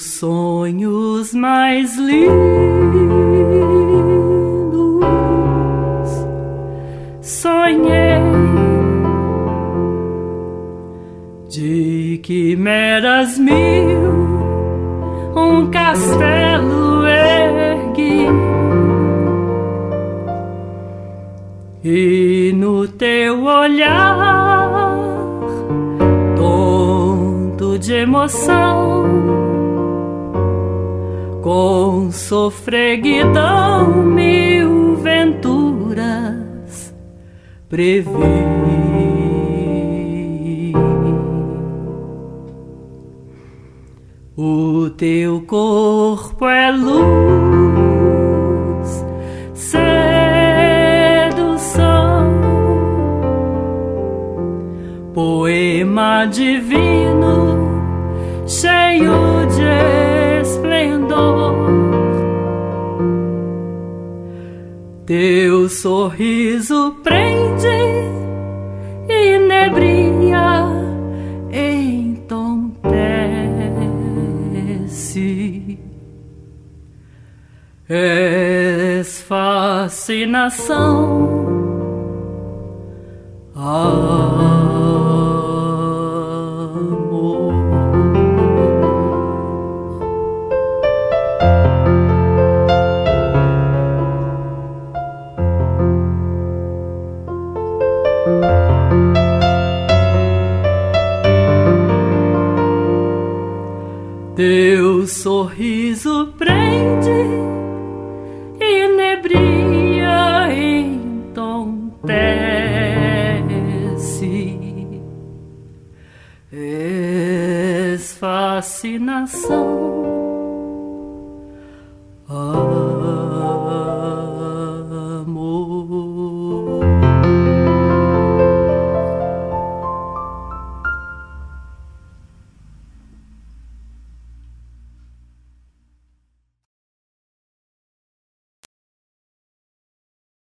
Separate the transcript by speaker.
Speaker 1: sonhos mais lindos sonhei, de quimeras mil um castelo ergui, e no teu olhar tonto de emoção, com sofreguidão mil venturas previ. O teu corpo é luz, sedução, poema divino, cheio de esplendor. Teu sorriso prende, inebria, entontece. És fascinação, amor. Teu sorriso prende, inebria, entontece. És fascinação,